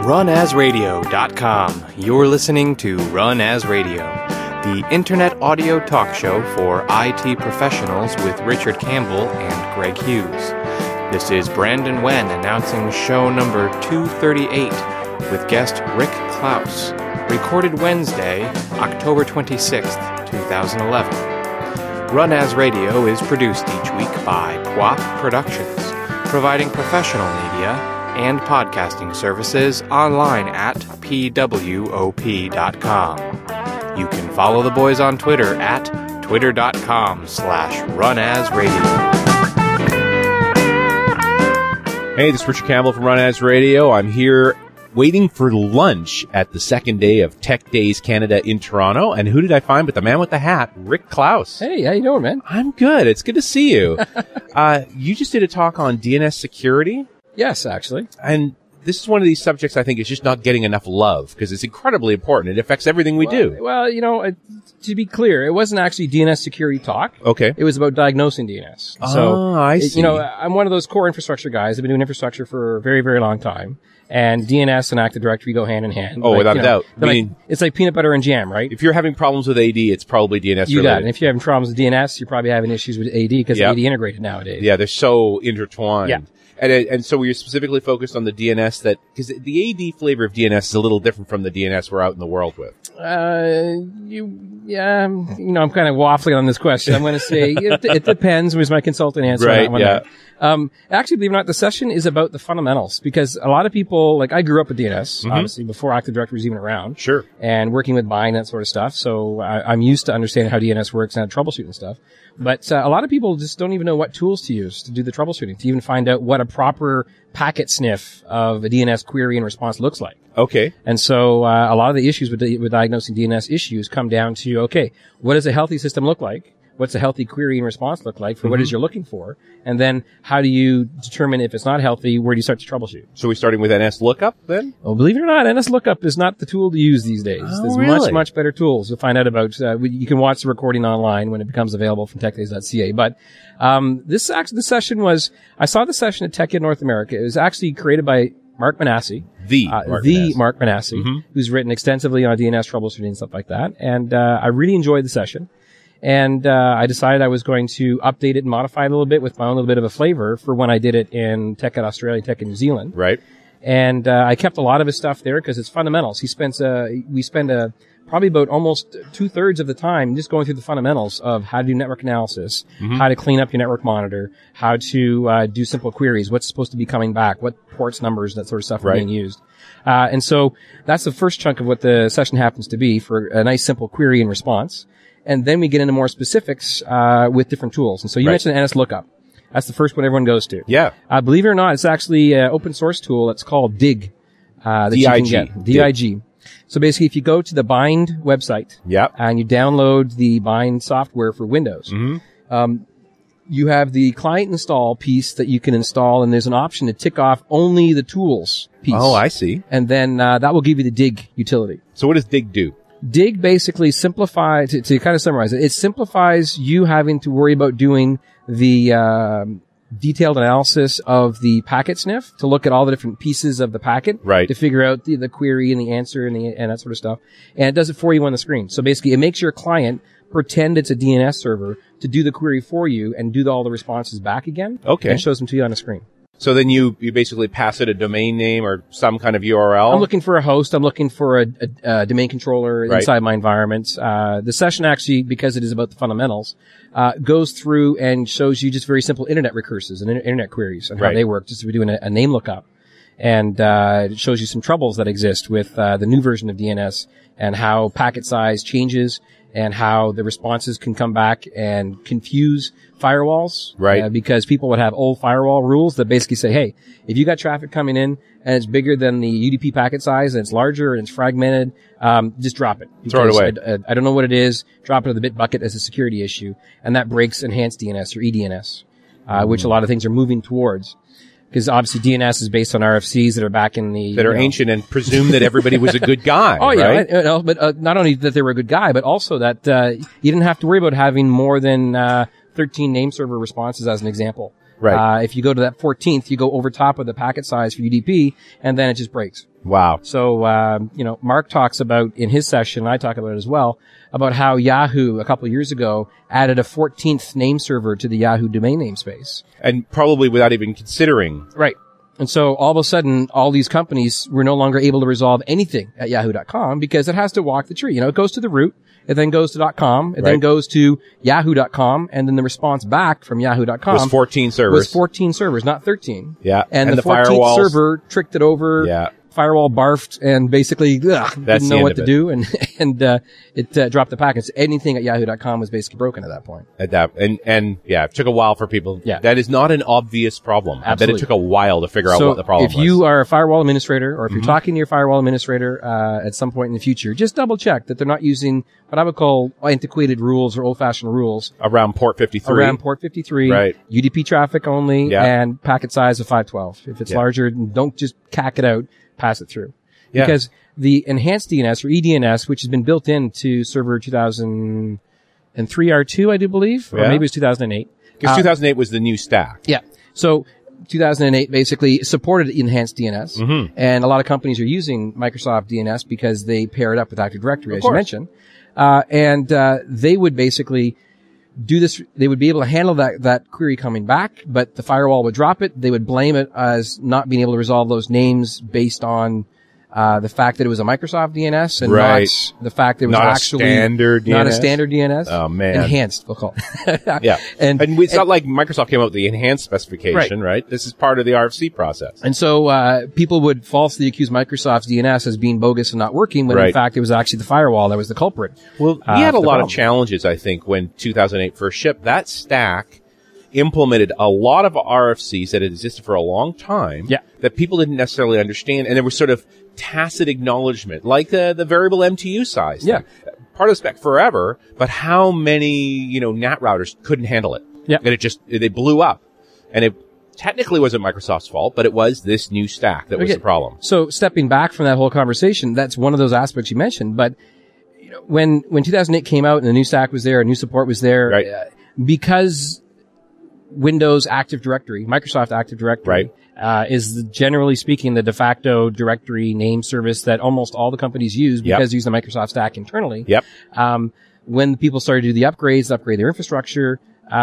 runasradio.com. You're listening to Run As Radio, the internet audio talk show for IT professionals with Richard Campbell and Greg Hughes. This is Brandon Wen announcing show number 238 with guest Rick Klaus, recorded Wednesday, October 26th, 2011. Run As Radio is produced each week by PWOP Productions, providing professional media and podcasting services online at pwop.com. You can follow the boys on Twitter at twitter.com/runasradio. Hey, this is Richard Campbell from Run As Radio. I'm here waiting for lunch at the second day of Tech Days Canada in Toronto. And who did I find but the man with the hat, Rick Klaus. Hey, how you doing, man? I'm good. It's good to see you. You just did a talk on DNS security. Yes, actually. And this is one of these subjects I think is just not getting enough love because it's incredibly important. It affects everything we do. Well, you know, to be clear, it wasn't actually DNS security talk. Okay. It was about diagnosing DNS. I see. You know, I'm one of those core infrastructure guys. I've been doing infrastructure for a very, very long time. And DNS and Active Directory go hand in hand. Oh, without a doubt. It's like peanut butter and jam, right? If you're having problems with AD, it's probably DNS related. You got it. And if you're having problems with DNS, you're probably having issues with AD because AD integrated nowadays. Yeah, they're so intertwined. Yeah. And so you're specifically focused on the DNS because the AD flavor of DNS is a little different from the DNS we're out in the world with. I'm kind of waffling on this question. I'm going to say it depends. Was my consultant answer? Right. On that one. Actually, believe it or not, the session is about the fundamentals because a lot of people, like I grew up with DNS, obviously before Active Directory was even around. Sure. And working with bind and that sort of stuff. So I'm used to understanding how DNS works and how to troubleshoot and stuff. But a lot of people just don't even know what tools to use to do the troubleshooting, to even find out what a proper packet sniff of a DNS query and response looks like. Okay. And so a lot of the issues with diagnosing DNS issues come down to, okay, what does a healthy system look like? What's a healthy query and response look like for what it is you're looking for? And then how do you determine if it's not healthy? Where do you start to troubleshoot? So we're starting with NSLookup then? Well, believe it or not, NSLookup is not the tool to use these days. Oh, There's really? much better tools. You'll find out about, you can watch the recording online when it becomes available from techdays.ca. But, this session was, I saw the session at TechEd North America. It was actually created by Mark Manassi. Mark Manassi, who's written extensively on DNS troubleshooting and stuff like that. And, I really enjoyed the session. And I decided I was going to update it and modify it a little bit with my own little bit of a flavor for when I did it in TechEd Australia, TechEd New Zealand. Right. And I kept a lot of his stuff there because it's fundamentals. We spend probably about almost 2/3 of the time just going through the fundamentals of how to do network analysis, how to clean up your network monitor, how to do simple queries, what's supposed to be coming back, what ports, numbers, that sort of stuff are being used. And so that's the first chunk of what the session happens to be for a nice simple query and response. And then we get into more specifics with different tools. And so you mentioned NSLookup. That's the first one everyone goes to. Yeah. Believe it or not, it's actually an open source tool. It's called Dig. That DIG. you can get. DIG. So basically, if you go to the Bind website and you download the Bind software for Windows, you have the client install piece that you can install, and there's an option to tick off only the tools piece. Oh, I see. And then that will give you the Dig utility. So what does Dig do? Dig basically simplifies, to kind of summarize it, it simplifies you having to worry about doing the detailed analysis of the packet sniff to look at all the different pieces of the packet to figure out the query and the answer and that sort of stuff. And it does it for you on the screen. So basically it makes your client pretend it's a DNS server to do the query for you and do all the responses back again. Okay. And shows them to you on the screen. So then you basically pass it a domain name or some kind of URL? I'm looking for a host. I'm looking for a domain controller inside my environment. The session actually, because it is about the fundamentals, goes through and shows you just very simple internet recurses and internet queries and how they work, just doing a name lookup. And it shows you some troubles that exist with the new version of DNS and how packet size changes and how the responses can come back and confuse firewalls. Because people would have old firewall rules that basically say, hey, if you got traffic coming in and it's bigger than the UDP packet size and it's larger and it's fragmented, just drop it. Throw it away. I don't know what it is. Drop it in the bit bucket as a security issue. And that breaks enhanced DNS or EDNS, which a lot of things are moving towards. Because obviously DNS is based on RFCs that are back in the... That are ancient and presume that everybody was a good guy. Oh, yeah. Right? But not only that they were a good guy, but also that you didn't have to worry about having more than 13 name server responses as an example. Right. If you go to that 14th, you go over top of the packet size for UDP, and then it just breaks. Wow. So, Mark talks about in his session, I talk about it as well, about how Yahoo a couple of years ago added a 14th name server to the Yahoo domain namespace. And probably without even considering. Right. And so all of a sudden, all these companies were no longer able to resolve anything at yahoo.com because it has to walk the tree. It goes to the root, it then goes to .com, it then goes to yahoo.com, and then the response back from yahoo.com was 14 servers. Was 14 servers, not 13. Yeah. And the 14th firewalls. server tricked it over. Yeah. Firewall barfed and basically didn't know what to do, and it dropped the packets. Anything at yahoo.com was basically broken at that point. At that, and it took a while for people. Yeah. That is not an obvious problem. Absolutely. That it took a while to figure out what the problem was. If you are a firewall administrator, or if you're talking to your firewall administrator at some point in the future, just double check that they're not using what I would call antiquated rules or old-fashioned rules. Around port 53. Around port 53. Right. UDP traffic only, Yeah. and packet size of 512. If it's larger, don't just cack it out. Pass it through. Yeah. Because the enhanced DNS or eDNS, which has been built into server 2003 R2, I do believe, or maybe it was 2008. Because 2008 was the new stack. Yeah. So 2008 basically supported enhanced DNS, and a lot of companies are using Microsoft DNS because they pair it up with Active Directory, as you mentioned. They would basically do this. They would be able to handle that query coming back, but the firewall would drop it. They would blame it as not being able to resolve those names based on the fact that it was a Microsoft DNS and not the fact that it was not actually not a standard DNS. Oh man, enhanced, we'll call it. Yeah, and it's not like Microsoft came out with the enhanced specification, right? This is part of the RFC process. And so people would falsely accuse Microsoft's DNS as being bogus and not working, when in fact it was actually the firewall that was the culprit. Well, we had a lot of challenges, I think, when 2008 first shipped. That stack implemented a lot of RFCs that had existed for a long time that people didn't necessarily understand, and there was sort of tacit acknowledgement, like the variable MTU size. Yeah. Part of the spec forever, but how many, NAT routers couldn't handle it? Yeah. And they blew up. And it technically wasn't Microsoft's fault, but it was this new stack that was the problem. So stepping back from that whole conversation, that's one of those aspects you mentioned, but when 2008 came out and the new stack was there, new support was there, because Windows Active Directory, Microsoft Active Directory, is generally speaking the de facto directory name service that almost all the companies use because they use the Microsoft stack internally. When people started to do the upgrades, upgrade their infrastructure,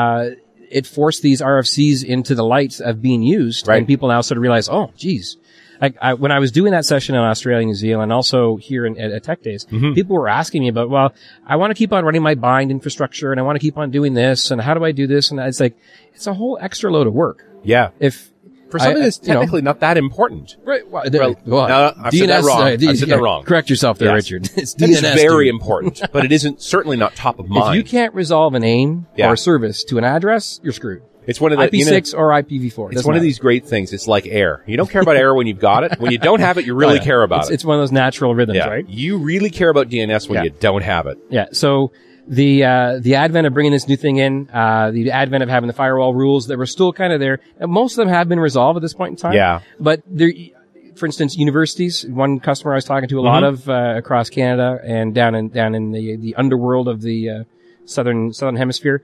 it forced these RFCs into the light of being used, and people now sort of realize, oh, geez. When I was doing that session in Australia, New Zealand, also here at Tech Days, people were asking me about, well, I want to keep on running my bind infrastructure and I want to keep on doing this, and how do I do this? And it's like, it's a whole extra load of work. Yeah. For something that's technically not that important. Right. Well, I've said that wrong. I've said that wrong. Correct yourself there, Richard. It's DNS. It is very important, but it isn't certainly not top of mind. If you can't resolve a name or a service to an address, you're screwed. It's one of the IP6 or IPv4. It's one of these great things. It's like air. You don't care about air when you've got it. When you don't have it, you really care about it. It's one of those natural rhythms, right? You really care about DNS when you don't have it. Yeah. So the advent of bringing this new thing in, the advent of having the firewall rules that were still kind of there, and most of them have been resolved at this point in time. Yeah. But there, for instance, universities, one customer I was talking to a lot of, across Canada and down in the underworld of the, southern hemisphere,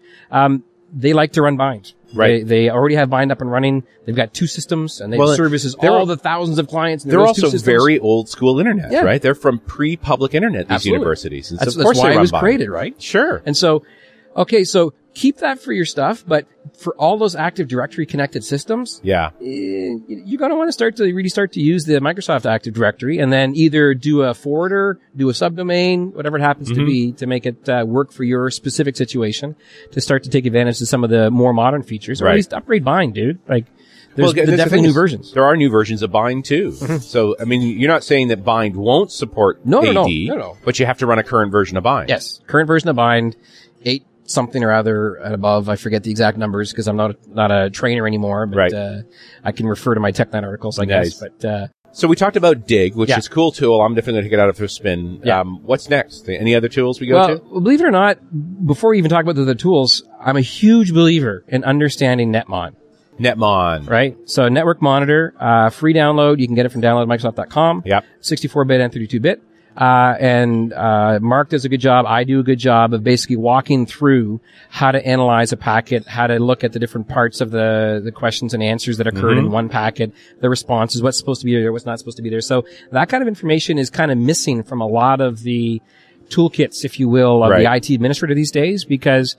they like to run bind. Right. They already have bind up and running. They've got two systems and they services all the thousands of clients. They're also very old school internet, right? They're from pre-public internet, these universities. And that's why it was created, right? Sure. And so, okay, so keep that for your stuff, but for all those Active Directory connected systems, you're going to want to really start to use the Microsoft Active Directory, and then either do a forwarder, do a subdomain, whatever it happens to be, to make it work for your specific situation, to start to take advantage of some of the more modern features, or at least upgrade bind, dude. Like, there's definitely new versions. There are new versions of bind too. So, I mean, you're not saying that bind won't support AD, no. But you have to run a current version of bind. Yes. Current version of bind, 8 something or other and above. I forget the exact numbers because I'm not a trainer anymore, but I can refer to my TechNet articles, I guess. But so we talked about Dig, which is a cool tool. I'm definitely going to take it out of a spin. What's next? Any other tools we go to? Well, believe it or not, before we even talk about the other tools, I'm a huge believer in understanding Netmon. Right? So Network Monitor, free download. You can get it from downloadmicrosoft.com. 64-bit and 32-bit. And Mark does a good job. I do a good job of basically walking through how to analyze a packet, how to look at the different parts of the questions and answers that occurred in one packet, the responses, what's supposed to be there, what's not supposed to be there. So that kind of information is kind of missing from a lot of the toolkits, if you will, of the IT administrator these days, because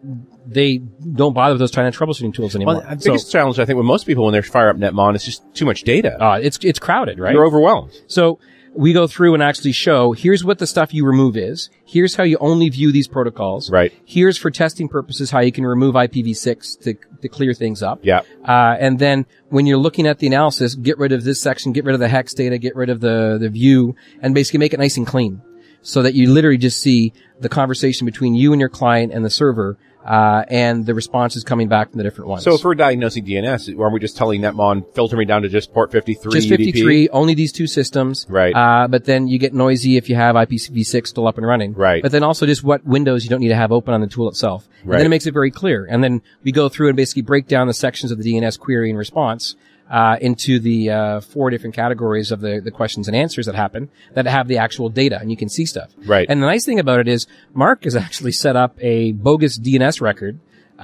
they don't bother with those kind of troubleshooting tools anymore. Well, the biggest challenge, I think, with most people when they fire up Netmon is just too much data. It's crowded, right? You're overwhelmed. So we go through and actually show, here's what the stuff you remove is. Here's how you only view these protocols. Right. Here's for testing purposes how you can remove IPv6 to clear things up. Yeah. And then when you're looking at the analysis, get rid of this section, get rid of the hex data, get rid of the view, and basically make it nice and clean. So that you literally just see the conversation between you and your client and the server, and the responses coming back from the different ones. So if we're diagnosing DNS, are we just telling Netmon, filter me down to just port 53 Just 53, only these two systems. Right. But then you get noisy if you have IPv6 still up and running. Right. But then also just what windows you don't need to have open on the tool itself. Right. And then it makes it very clear. And then we go through and basically break down the sections of the DNS query and response into the 4 different categories of the questions and answers that happen that have the actual data, and you can see stuff. Right. And the nice thing about it is Mark has actually set up a bogus DNS record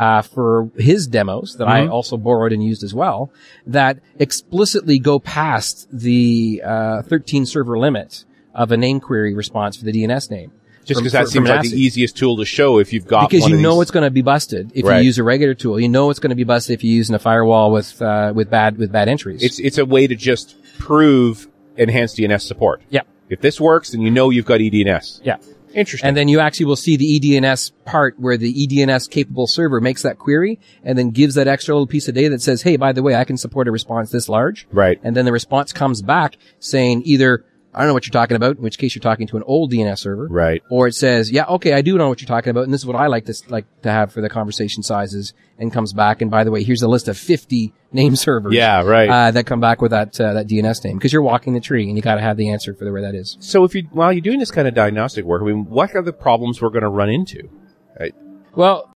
for his demos that I also borrowed and used as well, that explicitly go past the 13 server limit of a name query response for the DNS name. Just because that seems like the easiest tool to show if you've got because one you of know these. it's going to be busted if you use a regular tool. You know it's going to be busted if you're using a firewall with bad entries. It's a way to just prove enhanced DNS support. Yeah. If this works, then you know you've got eDNS. Yeah. Interesting. And then you actually will see the eDNS part where the eDNS capable server makes that query and then gives that extra little piece of data that says, hey, by the way, I can support a response this large. Right. And then the response comes back saying either, I don't know what you're talking about, in which case you're talking to an old DNS server. Right. Or it says, yeah, okay, I do know what you're talking about, and this is what I like to have for the conversation sizes, and comes back, and by the way, here's a list of 50 name servers. Yeah, right. That come back with that DNS name, because you're walking the tree, and you gotta have the answer for where that is. So while you're doing this kind of diagnostic work, I mean, what are the problems we're going to run into? Right. Well,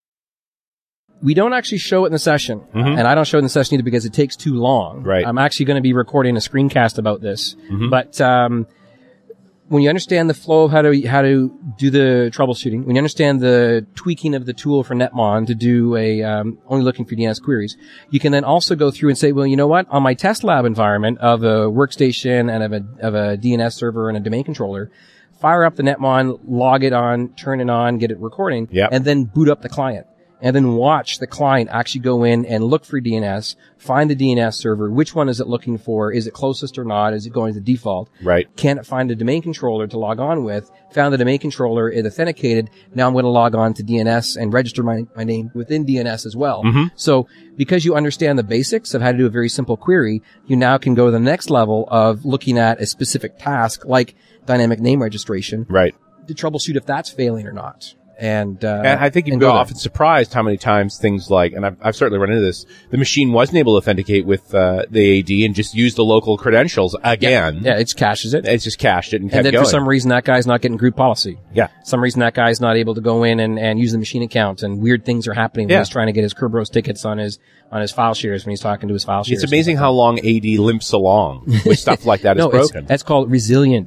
we don't actually show it in the session, and I don't show it in the session either because it takes too long. Right. I'm actually going to be recording a screencast about this, but when you understand the flow of how to do the troubleshooting, when you understand the tweaking of the tool for Netmon to do only looking for DNS queries, you can then also go through and say, well, you know what? On my test lab environment of a workstation and of a DNS server and a domain controller, fire up the Netmon, log it on, turn it on, get it recording, and then boot up the client. And then watch the client actually go in and look for DNS, find the DNS server. Which one is it looking for? Is it closest or not? Is it going to the default? Right. Can it find a domain controller to log on with? Found the domain controller, it authenticated. Now I'm going to log on to DNS and register my name within DNS as well. So because you understand the basics of how to do a very simple query, you now can go to the next level of looking at a specific task like dynamic name registration. Right. To troubleshoot if that's failing or not. And I think you'd be often surprised how many times things like, and I've certainly run into this, the machine wasn't able to authenticate with the AD and just used the local credentials again. Yeah, it caches it. It's just cached it and kept And then going. for some reason that guy's not getting group policy. Yeah. Some reason that guy's not able to go in and use the machine account, and weird things are happening when he's trying to get his Kerberos tickets on his file shares when he's talking to his file shares. It's amazing how long AD limps along with stuff like that is broken. That's called resilient.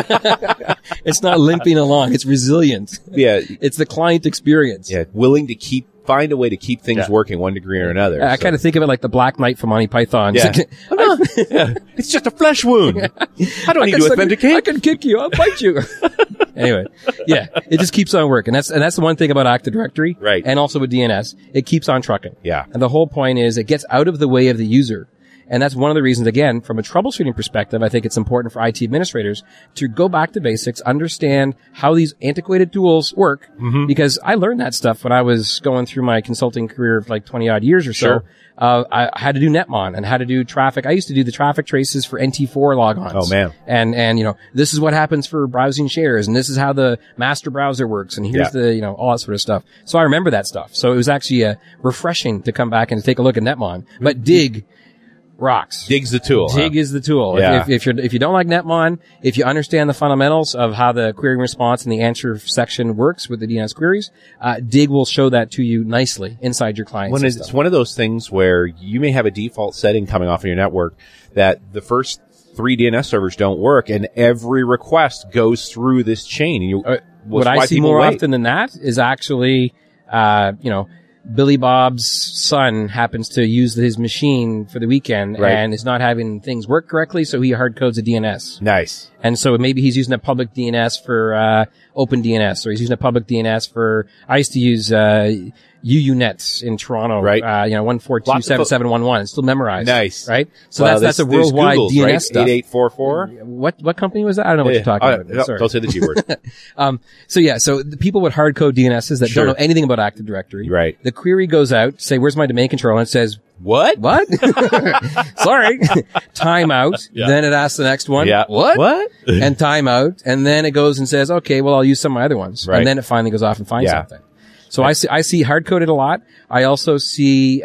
It's not limping along, it's resilient. Yeah. It's the client experience. Yeah. Willing to find a way to keep things working one degree or another. I kind of think of it like the Black Knight from Monty Python. Yeah. It's just a flesh wound. I don't need to authenticate. I can kick you. I'll bite you. Anyway, yeah, it just keeps on working. That's the one thing about Active Directory. Right. And also with DNS. It keeps on trucking. Yeah. And the whole point is it gets out of the way of the user. And that's one of the reasons, again, from a troubleshooting perspective, I think it's important for IT administrators to go back to basics, understand how these antiquated tools work, because I learned that stuff when I was going through my consulting career of like 20 odd years or so. Sure. I had to do Netmon and how to do traffic. I used to do the traffic traces for NT4 logons. Oh, man. And, this is what happens for browsing shares, and this is how the master browser works, and here's all that sort of stuff. So I remember that stuff. So it was actually refreshing to come back and to take a look at Netmon. But Dig rocks. Dig's the tool. Dig is the tool. Yeah. If you don't like Netmon, if you understand the fundamentals of how the query response and the answer section works with the DNS queries, Dig will show that to you nicely inside your client system. It's one of those things where you may have a default setting coming off of your network that the first 3 DNS servers don't work, and every request goes through this chain. And what I see more often than that is actually, Billy Bob's son happens to use his machine for the weekend and is not having things work correctly, so he hard codes a DNS. Nice. And so maybe he's using a public DNS for Open DNS, or he's using a public DNS for, I used to use UUNet in Toronto, right? 142.77.11. It's still memorized. Nice. Right? So that's a worldwide Google's, DNS right? stuff. 8844? What company was that? I don't know what you're talking about. No, Sorry. don't say the G word. So the people with hard code DNSs that don't know anything about Active Directory. Right. The query goes out, say, where's my domain controller? And it says, What? Sorry. Timeout. Yeah. Then it asks the next one. Yeah. What? And timeout. And then it goes and says, okay, well, I'll use some of my other ones. Right. And then it finally goes off and finds something. So I see hard coded a lot. I also see,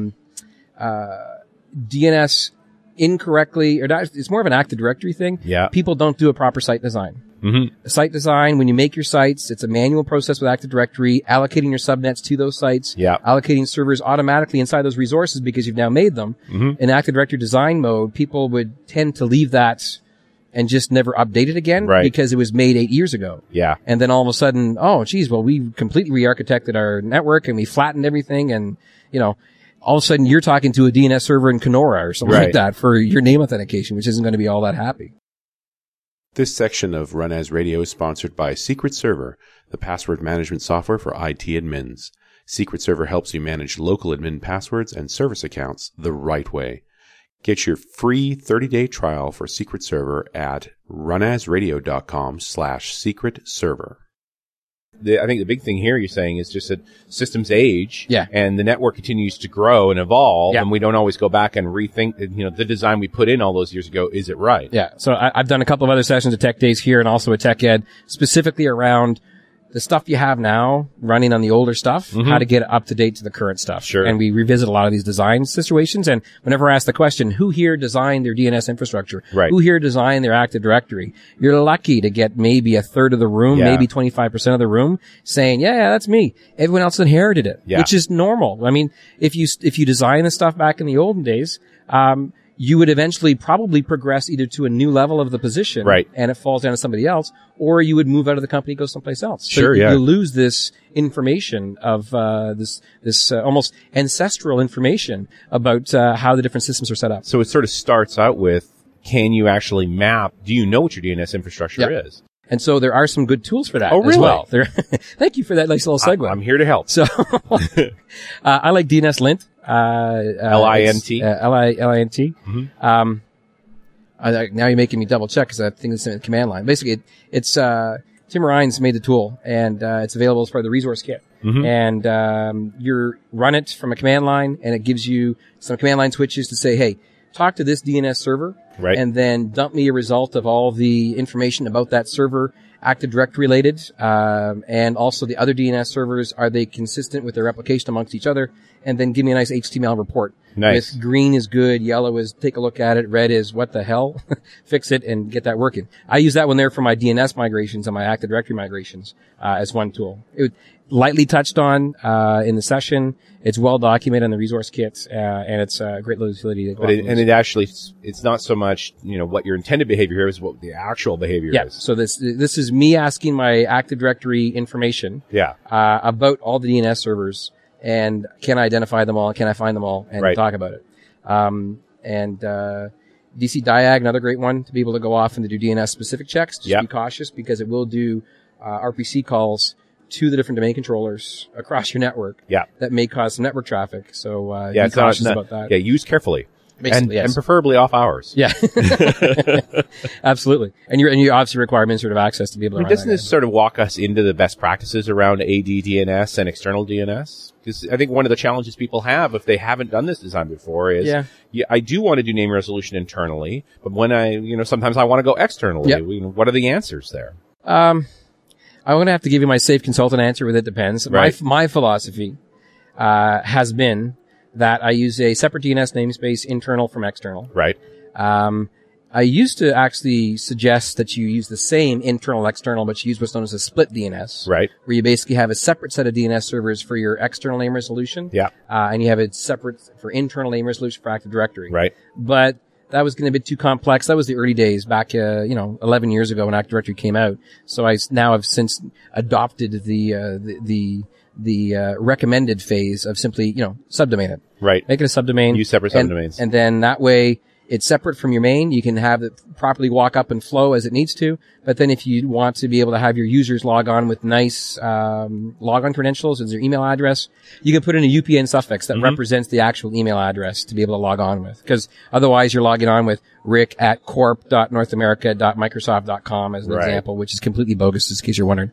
DNS incorrectly, or not, it's more of an Active Directory thing. Yeah. People don't do a proper site design. Mm-hmm. Site design, when you make your sites, it's a manual process with Active Directory, allocating your subnets to those sites, allocating servers automatically inside those resources because you've now made them. Mm-hmm. In Active Directory design mode, people would tend to leave that and just never update it again because it was made 8 years ago. Yeah. And then all of a sudden, we completely re-architected our network and we flattened everything, and, all of a sudden you're talking to a DNS server in Kenora or something like that for your name authentication, which isn't going to be all that happy. This section of Run As Radio is sponsored by Secret Server, the password management software for IT admins. Secret Server helps you manage local admin passwords and service accounts the right way. Get your free 30-day trial for Secret Server at runasradio.com/secret server. I think the big thing here you're saying is just that systems age, Yeah. and the network continues to grow and evolve, Yeah. and we don't always go back and rethink, the design we put in all those years ago, is it right? Yeah. So I've done a couple of other sessions at Tech Days here and also at Tech Ed, specifically around the stuff you have now running on the older stuff, how to get it up to date to the current stuff. Sure. And we revisit a lot of these design situations. And whenever I ask the question, who here designed their DNS infrastructure? Right. Who here designed their Active Directory? You're lucky to get maybe a third of the room, maybe 25% of the room saying, yeah, that's me. Everyone else inherited it, which is normal. I mean, if you design the stuff back in the olden days, you would eventually probably progress either to a new level of the position, and it falls down to somebody else, or you would move out of the company, go someplace else. So you lose this information of this almost ancestral information about how the different systems are set up. So it sort of starts out with, can you actually map? Do you know what your DNS infrastructure is? And so there are some good tools for that really? as well. Thank you for that nice little segue. I'm here to help. So I like DNS Lint. LINT. LINT. Mm-hmm. Now you're making me double check because I think it's in the command line. Basically, it's Tim Ryan's made the tool, and it's available as part of the resource kit. Mm-hmm. And you run it from a command line, and it gives you some command line switches to say, hey, talk to this DNS server, and then dump me a result of all the information about that server, Active Directory related, and also the other DNS servers. Are they consistent with their replication amongst each other? And then give me a nice HTML report. Nice. With green is good, yellow is take a look at it, red is what the hell, fix it and get that working. I use that one there for my DNS migrations and my Active Directory migrations as one tool. It was lightly touched on in the session. It's well documented in the resource kit, and it's a great little utility to go it actually, it's not so much, what your intended behavior here is, what the actual behavior is. So this is me asking my Active Directory information about all the DNS servers, and can I identify them all, can I find them all, and talk about it. And DC Diag, another great one to be able to go off and to do DNS specific checks. Just be cautious because it will do RPC calls to the different domain controllers across your network that may cause some network traffic. So be cautious about that. Yeah, use carefully. And preferably off hours. Yeah. Absolutely. And you obviously require administrative access to be able to run doesn't this sort of walk us into the best practices around AD DNS and external DNS? Because I think one of the challenges people have if they haven't done this design before is, I do want to do name resolution internally, but when sometimes I want to go externally. What are the answers there? I'm going to have to give you my safe consultant answer with it depends. My philosophy has been that I use a separate DNS namespace internal from external. Right. I used to actually suggest that you use the same internal external, but you use what's known as a split DNS. Right. Where you basically have a separate set of DNS servers for your external name resolution. Yeah. And you have it separate for internal name resolution for Active Directory. Right. But that was getting a bit too complex. That was the early days back, 11 years ago when Active Directory came out. So I now have since adopted the recommended phase of simply, subdomain it. Right. Make it a subdomain. Use separate subdomains. And then that way it's separate from your main. You can have it properly walk up and flow as it needs to. But then if you want to be able to have your users log on with nice, logon credentials as their email address, you can put in a UPN suffix that represents the actual email address to be able to log on with. Because otherwise you're logging on with rick@corp.northamerica.microsoft.com as an example, which is completely bogus, in case you're wondering.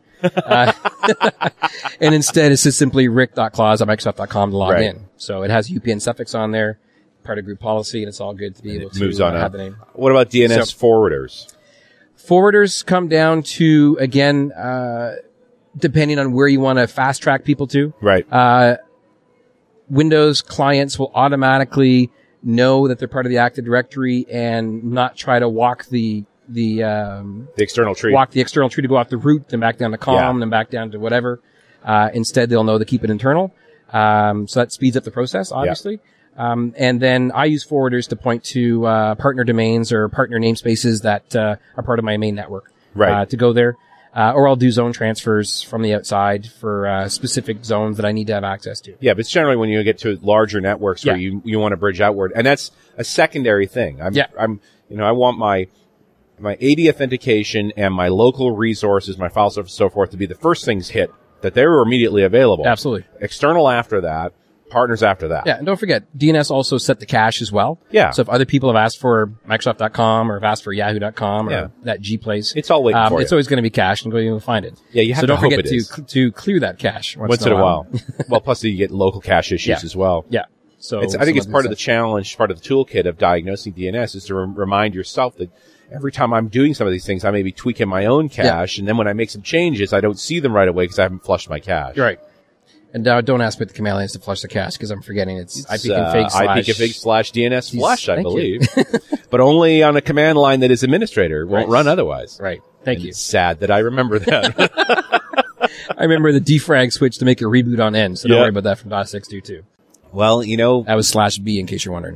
And instead it's just simply rick.claus.microsoft.com to log in. So it has UPN suffix on there, part of group policy, and it's all good to be able to moves on have the name. What about DNS forwarders? Forwarders come down to, again, depending on where you want to fast track people to. Right. Windows clients will automatically know that they're part of the Active Directory and not try to walk the external tree. Walk the external tree to go out the root, then back down to COM, then back down to whatever. Instead, they'll know to keep it internal. So that speeds up the process, obviously. And then I use forwarders to point to partner domains or partner namespaces that are part of my main network. Right. To go there. Or I'll do zone transfers from the outside for specific zones that I need to have access to. Yeah, but it's generally when you get to larger networks where you want to bridge outward. And that's a secondary thing. I want my AD authentication and my local resources, my files and so forth to be the first things hit, that they were immediately available. Absolutely. External after that. Partners after that. Yeah, and don't forget, DNS also set the cache as well. Yeah. So if other people have asked for Microsoft.com or have asked for Yahoo.com or that G place, it's all waiting for you. It's always going to be cached and you'll find it. Yeah, you have to hope it is. So don't forget to clear that cache once in a while. Well, plus you get local cache issues as well. Yeah. So I think it's part of the challenge, part of the toolkit of diagnosing DNS is to remind yourself that every time I'm doing some of these things, I may be tweaking my own cache, and then when I make some changes, I don't see them right away because I haven't flushed my cache. Right. And don't ask me the command lines to flush the cache because I'm forgetting it's ipconfig/DNS flush, I believe. But only on a command line that is administrator. Won't run otherwise. Right. Thank you. It's sad that I remember that. I remember the defrag switch to make a reboot on N, so don't worry about that from DOS X22. Well, that was /B in case you're wondering.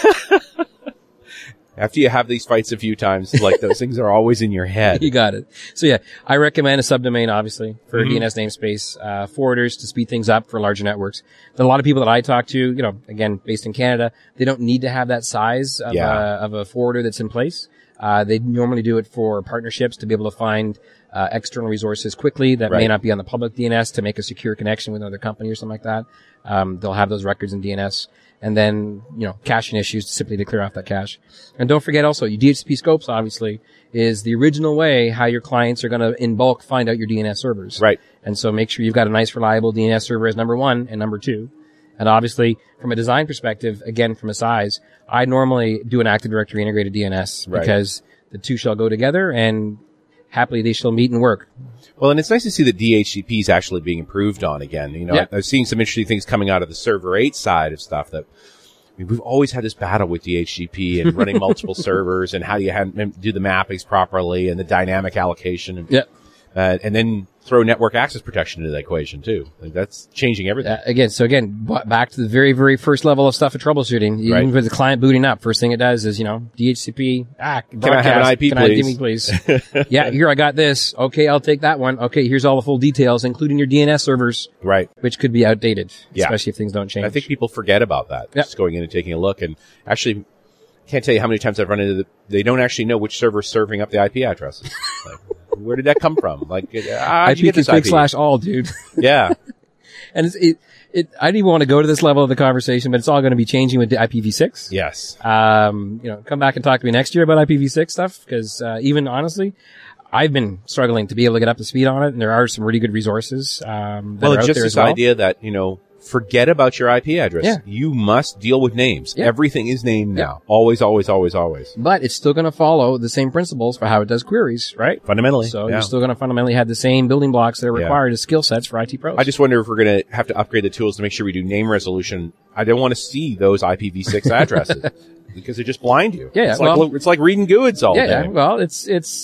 After you have these fights a few times, like those things are always in your head. You got it. So yeah, I recommend a subdomain, obviously, for a DNS namespace, forwarders to speed things up for larger networks. A lot of people that I talk to, again, based in Canada, they don't need to have that size of a forwarder that's in place. They normally do it for partnerships to be able to find external resources quickly that may not be on the public DNS to make a secure connection with another company or something like that. They'll have those records in DNS. And then, caching issues simply to clear off that cache. And don't forget also, your DHCP scopes, obviously, is the original way how your clients are going to, in bulk, find out your DNS servers. Right. And so make sure you've got a nice, reliable DNS server as number one and number two. And obviously, from a design perspective, again, from a size, I normally do an Active Directory integrated DNS because the two shall go together and happily they shall meet and work. Well, and it's nice to see that DHCP is actually being improved on again. I've seen some interesting things coming out of the Server 8 side of stuff that we've always had this battle with DHCP and running multiple servers and how do you do the mappings properly and the dynamic allocation. And then throw network access protection into the equation too. That's changing everything. Again, back to the very, very first level of stuff of troubleshooting. Even with the client booting up, first thing it does is, DHCP, can I have an IP, please? Give me, please. Yeah, here, I got this. Okay, I'll take that one. Okay, here's all the full details, including your DNS servers. Right. Which could be outdated, especially if things don't change. I think people forget about that. Just going in and taking a look and actually, can't tell you how many times I've run into they don't actually know which server's serving up the IP addresses. Where did that come from? Like, how'd you get this IP? /all, dude. Yeah. And I don't even want to go to this level of the conversation, but it's all going to be changing with the IPv6. Yes. Come back and talk to me next year about IPv6 stuff, because, even honestly, I've been struggling to be able to get up to speed on it, and there are some really good resources, that are out just there this as well. idea that, forget about your IP address. Yeah. You must deal with names. Yeah. Everything is named now. Always, always, always, always. But it's still going to follow the same principles for how it does queries, right? Fundamentally. So you're still going to fundamentally have the same building blocks that are required as skill sets for IT pros. I just wonder if we're going to have to upgrade the tools to make sure we do name resolution. I don't want to see those IPv6 addresses because they just blind you. Yeah. It's like reading GUIDs all day. Yeah. Well, it's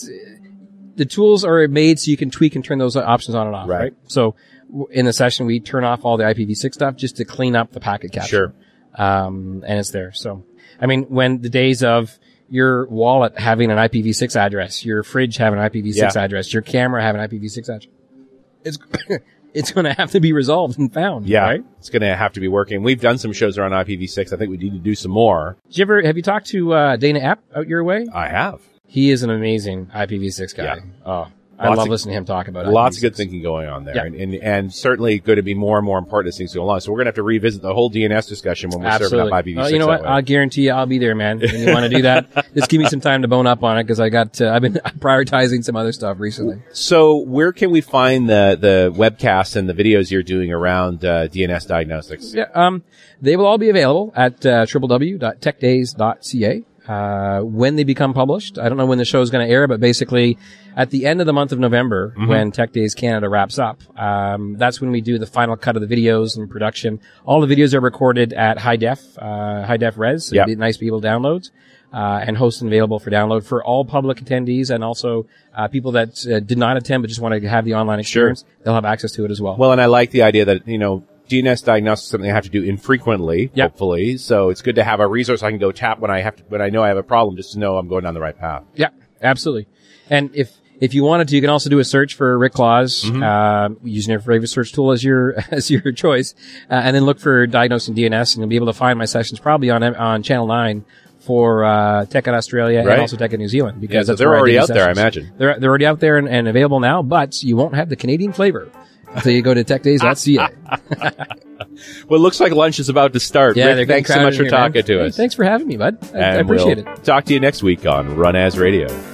the tools are made so you can tweak and turn those options on and off, right? So in the session, we turn off all the IPv6 stuff just to clean up the packet capture. Sure. And it's there. So, I mean, when the days of, your wallet having an IPv6 address, your fridge having an IPv6 address, your camera having an IPv6 address. It's going to have to be resolved and found. Yeah, right? It's going to have to be working. We've done some shows around IPv6. I think we need to do some more. Have you talked to Dana Epp out your way? I have. He is an amazing IPv6 guy. Yeah. Oh, I love listening to him talk about it. Lots of good thinking going on there. Yeah. And certainly going to be more and more important as things go along. So we're going to have to revisit the whole DNS discussion when we're serving up IPv6. You know what? I'll guarantee you I'll be there, man. When you want to do that, just give me some time to bone up on it because I've been prioritizing some other stuff recently. So where can we find the webcasts and the videos you're doing around DNS diagnostics? Yeah, they will all be available at www.techdays.ca. When they become published, I don't know when the show is going to air, but basically at the end of the month of November, when Tech Days Canada wraps up, that's when we do the final cut of the videos and production. All the videos are recorded at high def res, so nice people downloads, and hosted and available for download for all public attendees and also people that did not attend but just want to have the online experience. Sure. They'll have access to it as well. Well, and I like the idea that, DNS diagnostics is something I have to do infrequently, hopefully. So it's good to have a resource I can go tap when I know I have a problem, just to know I'm going down the right path. Yeah, absolutely. And if you wanted to, you can also do a search for Rick Claus, using your favorite search tool as your choice, and then look for diagnosing DNS, and you'll be able to find my sessions probably on Channel 9 for Tech in Australia and also Tech in New Zealand, because that's they're already out there, I imagine. They're already out there and available now, but you won't have the Canadian flavor until you go to techdays.ca. Well, it looks like lunch is about to start. Yeah, Rick, thanks so much for talking to us. Thanks for having me, bud. I appreciate it. Talk to you next week on Run As Radio.